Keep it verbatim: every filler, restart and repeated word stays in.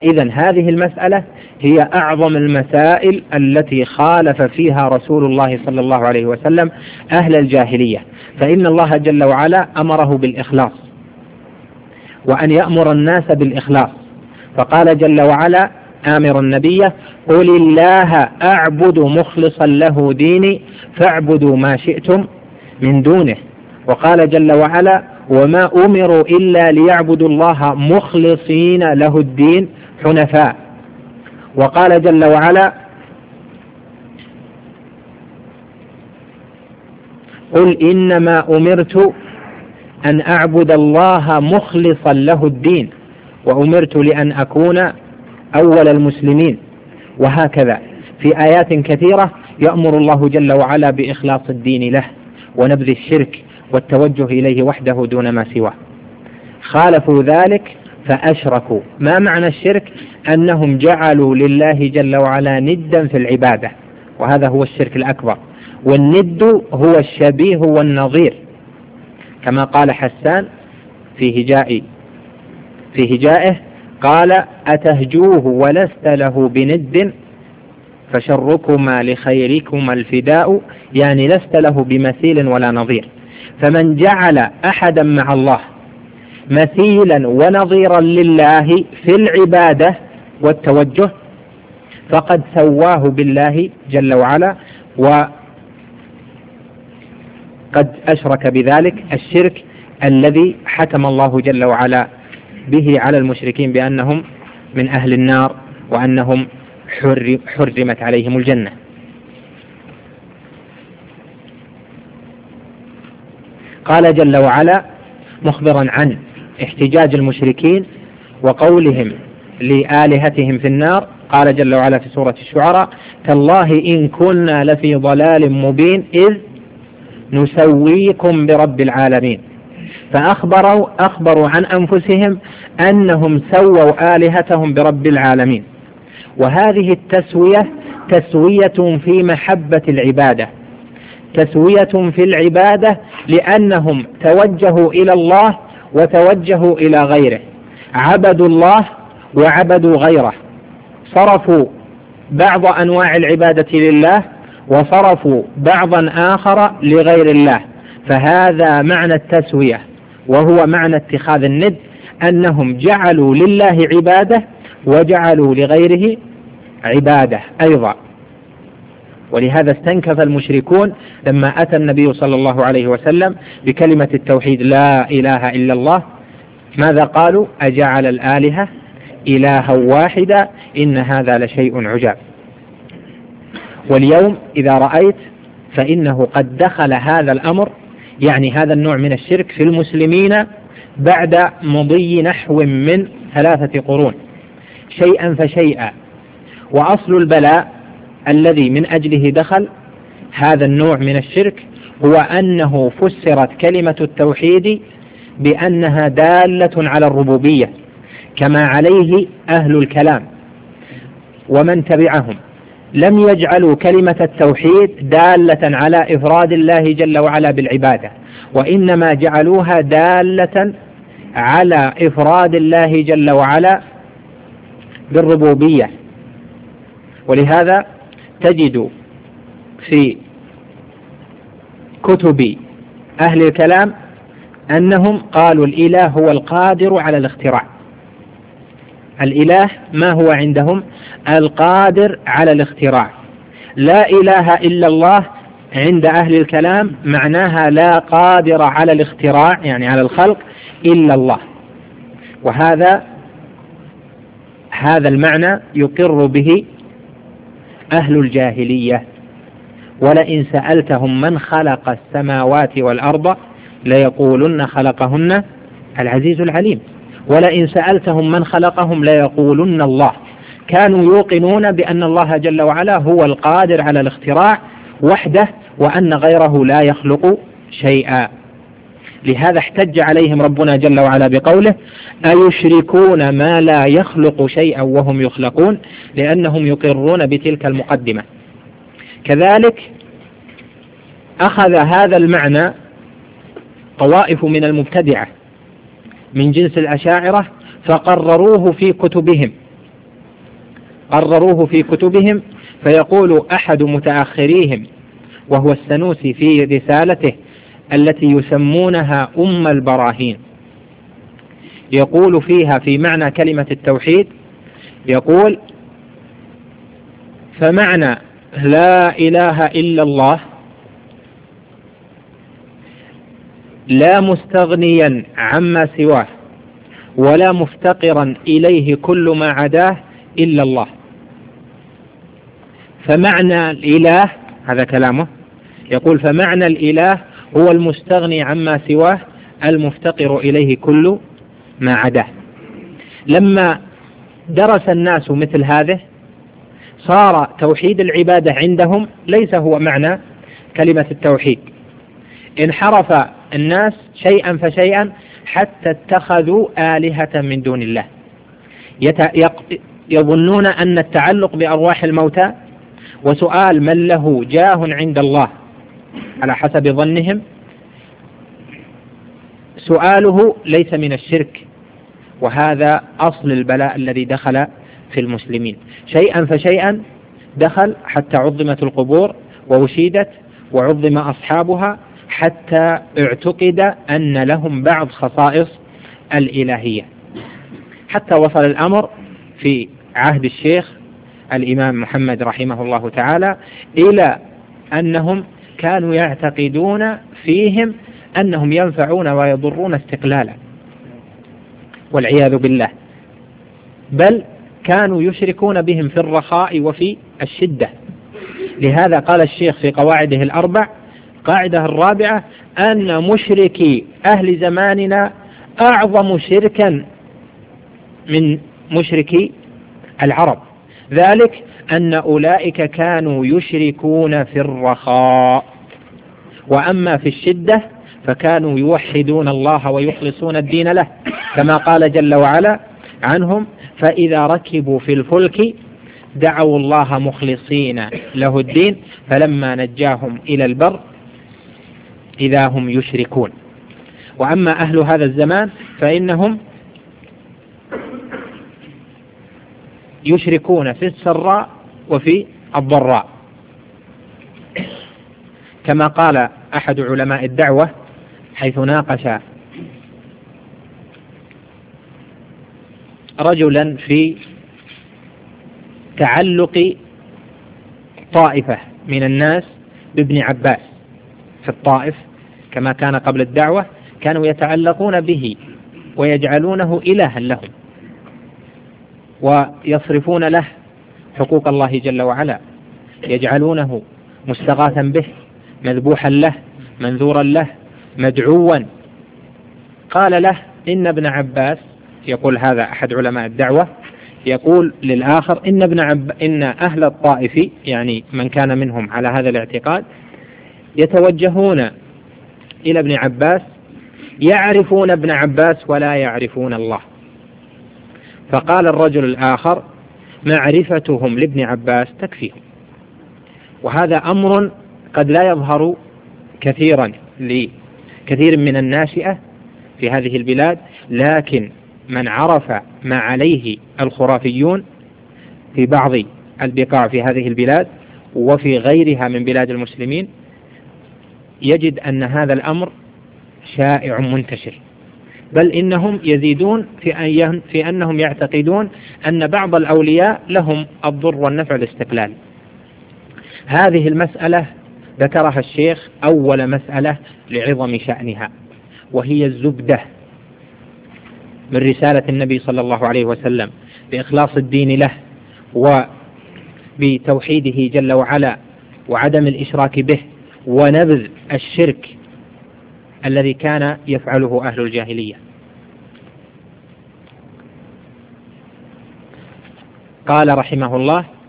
إذن هذه المسألة هي أعظم المسائل التي خالف فيها رسول الله صلى الله عليه وسلم أهل الجاهلية، فإن الله جل وعلا أمره بالإخلاص، وأن يأمر الناس بالإخلاص، فقال جل وعلا آمر النبي قل الله أعبد مخلصا له ديني فاعبدوا ما شئتم من دونه. وقال جل وعلا وما أمروا إلا ليعبدوا الله مخلصين له الدين حنفاء. وقال جل وعلا قل إنما أمرت أن أعبد الله مخلصا له الدين وأمرت لأن أكون أول المسلمين. وهكذا في آيات كثيرة يأمر الله جل وعلا بإخلاص الدين له ونبذ الشرك والتوجه إليه وحده دون ما سواه. خالفوا ذلك فأشركوا. ما معنى الشرك؟ أنهم جعلوا لله جل وعلا ندا في العبادة، وهذا هو الشرك الأكبر. والند هو الشبيه والنظير، كما قال حسان في هجاء في هجائه قال أتهجوه ولست له بند فشركما لخيركما الفداء، يعني لست له بمثيل ولا نظير. فمن جعل أحدا مع الله مثيلا ونظيرا لله في العبادة والتوجه فقد سواه بالله جل وعلا، وقد أشرك بذلك الشرك الذي حكم الله جل وعلا به على المشركين بأنهم من أهل النار وأنهم حرمت عليهم الجنة. قال جل وعلا مخبرا عن احتجاج المشركين وقولهم لآلهتهم في النار، قال جل وعلا في سورة الشعراء تالله إن كنا لفي ضلال مبين إذ نسويكم برب العالمين. فأخبروا أخبروا عن أنفسهم أنهم سووا آلهتهم برب العالمين، وهذه التسوية تسوية في محبة العبادة، تسوية في العبادة، لأنهم توجهوا إلى الله وتوجهوا إلى غيره، عبدوا الله وعبدوا غيره، صرفوا بعض أنواع العبادة لله وصرفوا بعضا آخر لغير الله. فهذا معنى التسوية، وهو معنى اتخاذ الند، أنهم جعلوا لله عبادة وجعلوا لغيره عبادة أيضا. ولهذا استنكف المشركون لما أتى النبي صلى الله عليه وسلم بكلمة التوحيد لا إله إلا الله، ماذا قالوا؟ أجعل الآلهة إلها واحدا إن هذا لشيء عجاب. واليوم إذا رأيت فإنه قد دخل هذا الأمر، يعني هذا النوع من الشرك في المسلمين بعد مضي نحو من ثلاثة قرون شيئا فشيئا. وأصل البلاء الذي من أجله دخل هذا النوع من الشرك هو أنه فسرت كلمة التوحيد بأنها دالة على الربوبية كما عليه أهل الكلام ومن تبعهم، لم يجعلوا كلمة التوحيد دالة على إفراد الله جل وعلا بالعبادة، وإنما جعلوها دالة على إفراد الله جل وعلا بالربوبية. ولهذا تجد في كتب أهل الكلام أنهم قالوا الإله هو القادر على الاختراع. الإله ما هو عندهم؟ القادر على الاختراع. لا إله إلا الله عند أهل الكلام معناها لا قادر على الاختراع، يعني على الخلق، إلا الله. وهذا هذا المعنى يقر به أهل الجاهلية. ولئن سألتهم من خلق السماوات والأرض ليقولن خلقهن العزيز العليم. ولئن سألتهم من خلقهم ليقولن الله. كانوا يوقنون بأن الله جل وعلا هو القادر على الاختراع وحده، وأن غيره لا يخلق شيئا. لهذا احتج عليهم ربنا جل وعلا بقوله أيشركون ما لا يخلق شيئا وهم يخلقون، لأنهم يقرون بتلك المقدمة. كذلك أخذ هذا المعنى طوائف من المبتدعة من جنس الأشاعرة فقرروه في كتبهم قرروه في كتبهم، فيقول أحد متأخريهم وهو السنوسي في رسالته التي يسمونها أم البراهين، يقول فيها في معنى كلمة التوحيد، يقول: فمعنى لا إله إلا الله لا مستغنيا عما سواه ولا مفتقرا إليه كل ما عداه إلا الله. فمعنى الإله، هذا كلامه، يقول: فمعنى الإله هو المستغني عما سواه المفتقر إليه كل ما عداه. لما درس الناس مثل هذا صار توحيد العبادة عندهم ليس هو معنى كلمة التوحيد. انحرف الناس شيئا فشيئا حتى اتخذوا آلهة من دون الله، يظنون أن التعلق بأرواح الموتى وسؤال من له جاه عند الله على حسب ظنهم سؤاله ليس من الشرك، وهذا أصل البلاء الذي دخل في المسلمين. شيئا فشيئا دخل حتى عظمت القبور ووشيدت وعظم أصحابها حتى اعتقد أن لهم بعض خصائص الإلهية، حتى وصل الأمر في عهد الشيخ الإمام محمد رحمه الله تعالى إلى أنهم كانوا يعتقدون فيهم أنهم ينفعون ويضرون استقلالا، والعياذ بالله، بل كانوا يشركون بهم في الرخاء وفي الشدة. لهذا قال الشيخ في قواعده الأربع، قاعدة الرابعة: أن مشركي أهل زماننا أعظم شركا من مشركي العرب، ذلك أن أولئك كانوا يشركون في الرخاء، وأما في الشدة فكانوا يوحدون الله ويخلصون الدين له، كما قال جل وعلا عنهم: فإذا ركبوا في الفلك دعوا الله مخلصين له الدين فلما نجاهم إلى البر إذا هم يشركون. وأما أهل هذا الزمان فإنهم يشركون في السراء وفي الضراء، كما قال أحد علماء الدعوة حيث ناقش رجلا في تعلق طائفة من الناس بابن عباس في الطائف، كما كان قبل الدعوة كانوا يتعلقون به ويجعلونه إلها لهم ويصرفون له حقوق الله جل وعلا، يجعلونه مستغاثا به، مذبوحا له، منذورا له، مدعوا. قال له: إن ابن عباس، يقول هذا أحد علماء الدعوة، يقول للآخر: إن ابن عب إن أهل الطائف، يعني من كان منهم على هذا الاعتقاد، يتوجهون إلى ابن عباس يعرفون ابن عباس ولا يعرفون الله. فقال الرجل الآخر: معرفتهم لابن عباس تكفيهم. وهذا أمر قد لا يظهر كثيرا لكثير من الناشئة في هذه البلاد، لكن من عرف ما عليه الخرافيون في بعض البقاع في هذه البلاد وفي غيرها من بلاد المسلمين يجد أن هذا الأمر شائع منتشر، بل إنهم يزيدون في, في أنهم يعتقدون أن بعض الأولياء لهم الضر والنفع الاستقلال. هذه المسألة ذكرها الشيخ أول مسألة لعظم شأنها، وهي الزبدة من رسالة النبي صلى الله عليه وسلم بإخلاص الدين له وبتوحيده جل وعلا وعدم الإشراك به ونبذ الشرك الذي كان يفعله أهل الجاهلية. قال رحمه الله: